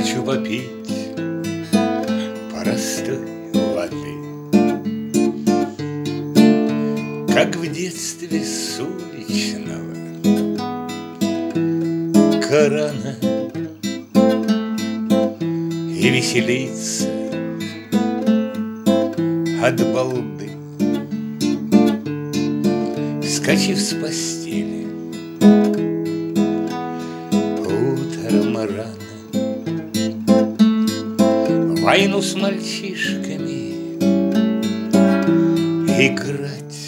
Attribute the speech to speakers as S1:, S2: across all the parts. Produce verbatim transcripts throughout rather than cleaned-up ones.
S1: Хочу попить простой воды, как в детстве с уличного крана, и веселиться от балды, вскочив с постели утром рано. Войну с мальчишками играть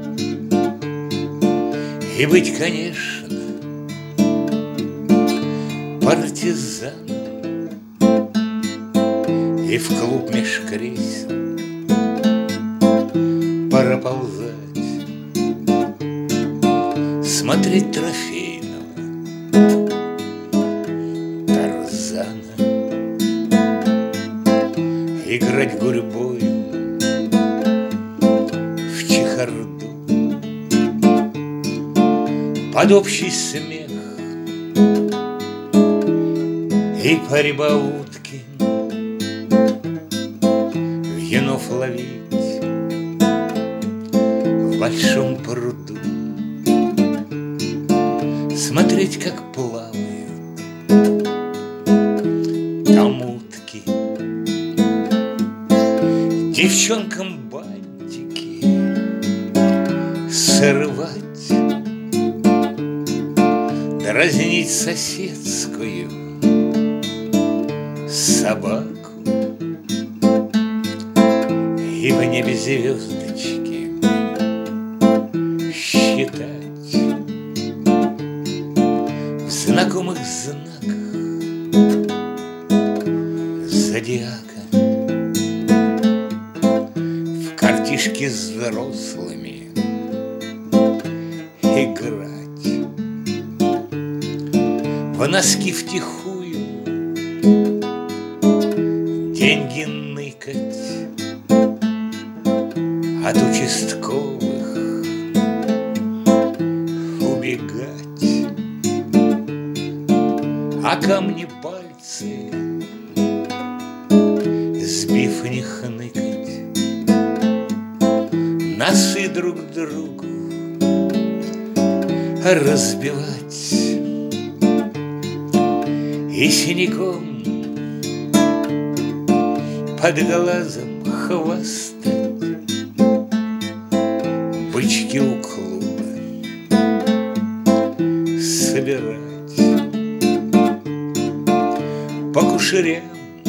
S1: и быть, конечно, партизаном, и в клуб меж кресел проползать, смотреть трофейного Тарзана, играть гурьбою в чехарду под общий смех и по рибаутке вьюнов ловить в большом пруду, смотреть, как плавают там утки, девчонкам бантики срывать, дразнить соседскую собаку и в небе звездочки считать, в знакомых знаках зодиака, в картишки с взрослыми играть, в носки втихую деньги ныкать от участковых, убегать, а камни пальцы сбив не хныкать, носы друг другу разбивать и синяком под глазом хвастать, бычки у клуба собирать, по кушерям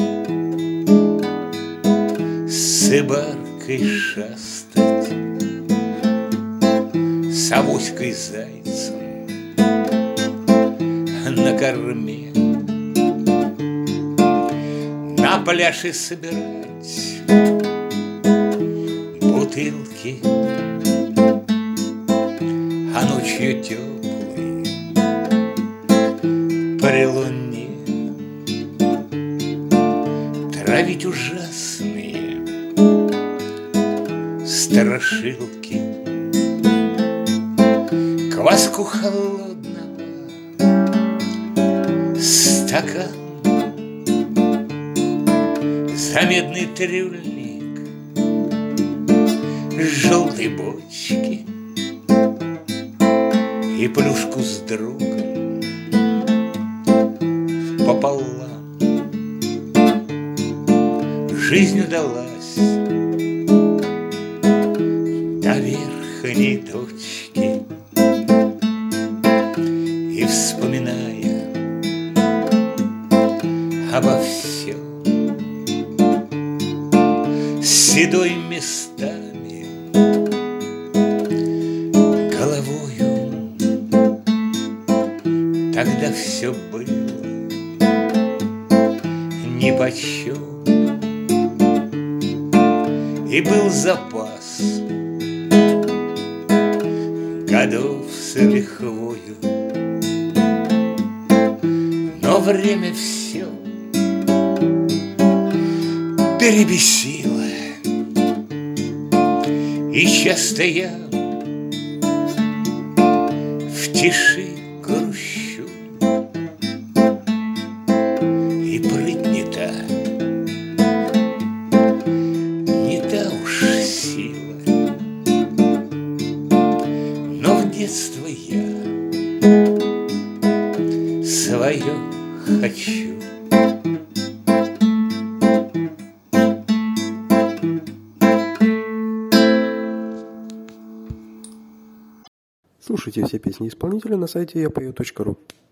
S1: с ибаркой шастать, с авоськой зайцем на корме, на пляже собирать бутылки, а ночью теплой при луне травить ужасные страшилки, кваску холодного стакан, за медный трюльник желтой бочки и плюшку с другом пополам. Жизнь удалась до верхней точки, и, вспоминая обо всем, седой местами головою, тогда все было нипочем, и был запас годов с лихвою, но время все перебесило, и часто я в тиши грущу и прыть твое хочу.
S2: Слушайте все песни исполнителя на сайте я пою точка ру.